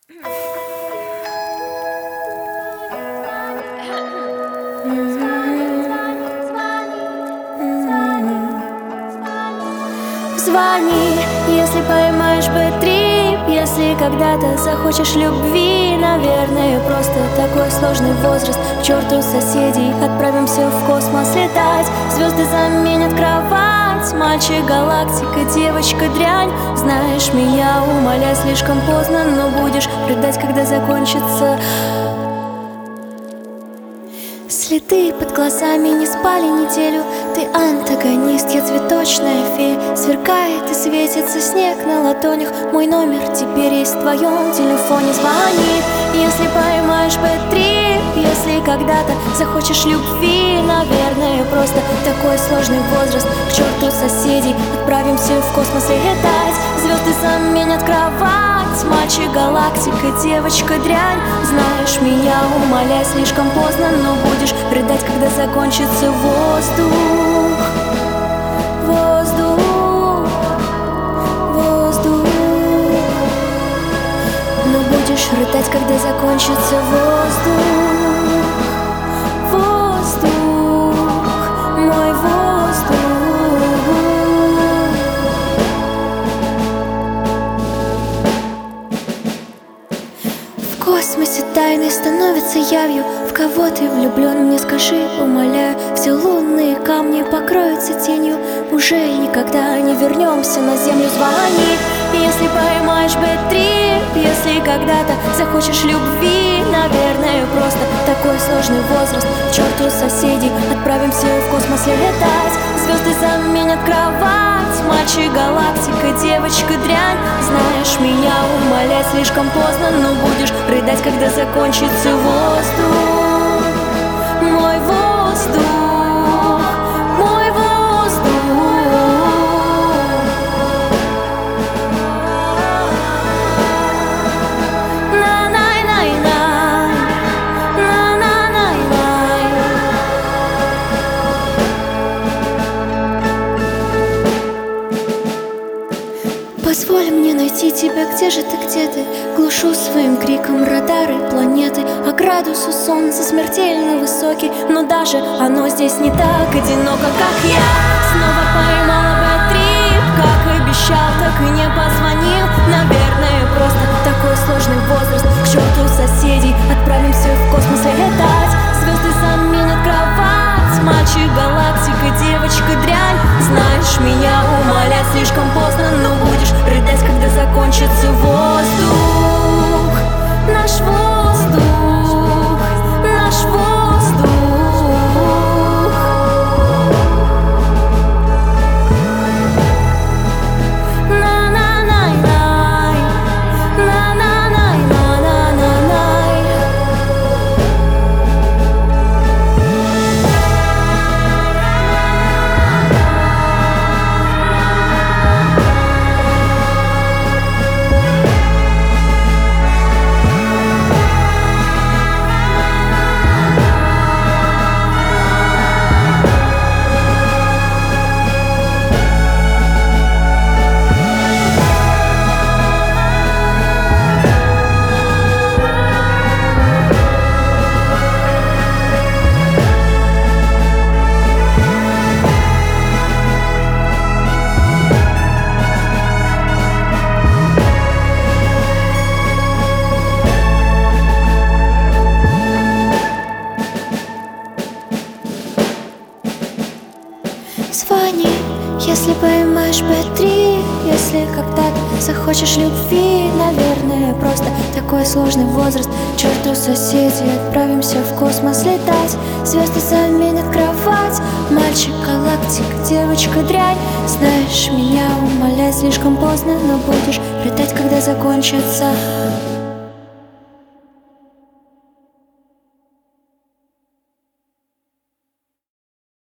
Звони, если поймаешь бэт-трип, если когда-то захочешь любви. Наверное, просто такой сложный возраст. К черту соседей, отправимся в космос летать. Звезды заменят кровать, мальчик галактика, девочка дрянь. Знаешь меня, умоляй, слишком поздно, но будешь рыдать, когда закончится. Следы под глазами не спали неделю. Ты антагонист, я цветочная фея. Сверкает и светится снег на ладонях. Мой номер теперь есть в твоем телефоне. Звони, если поймаешь бэт-трип, если когда-то захочешь любви. Наверное, просто такой сложный возраст. К черту соседей, отправимся в космос летать. Звезды заменят кровать, мальчик галактика, девочка дрянь. Знаешь меня, умоляй, слишком поздно, но будешь рыдать, когда закончится воздух. Воздух, воздух. Но будешь рыдать, когда закончится воздух. Воздух, мой воздух. В космосе тайны становятся явью. В кого ты влюблен, мне скажи, умоляю. Все лунные камни покроются тенью. Уже никогда не вернемся на землю. Звони, если поймаешь бэт-трип, если когда-то захочешь любви. Наверное, просто такой сложный возраст. К черту соседей, отправимся в космос летать. Звезды заменят кровать, мальчик галактика, девочка дрянь. Знаешь меня, умоляй, слишком поздно, но будешь рыдать, когда закончится воздух. Мой воздух, мой воздух. На-най-най-най, на-на-най-най. Позволь мне найти тебя, где же ты, где ты? Глушу своим криком радары планеты, а градус у солнца смертельно высокий. Но даже оно здесь не так одиноко, как я. Снова поймала бэт-трип, как обещал, так и не позвонил. Наверное, просто такой сложный возраст. К черту соседей, отправимся в космос летать. Звезды заменят кровать, мальчик галактика, девочка дрянь. Знаешь меня, умоляй, слишком поздно, но будешь рыдать, когда закончится воздух. Наш воздух, наш воздух. На-на-най-най, на-на-най, на-на-най-най. Звони, если поймаешь бэт-трип, если когда-то захочешь любви. Наверное, просто такой сложный возраст. К черту соседей, отправимся в космос летать. Звезды заменят кровать, мальчик галактика, девочка дрянь. Знаешь меня, умоляй, слишком поздно, но будешь рыдать, когда закончится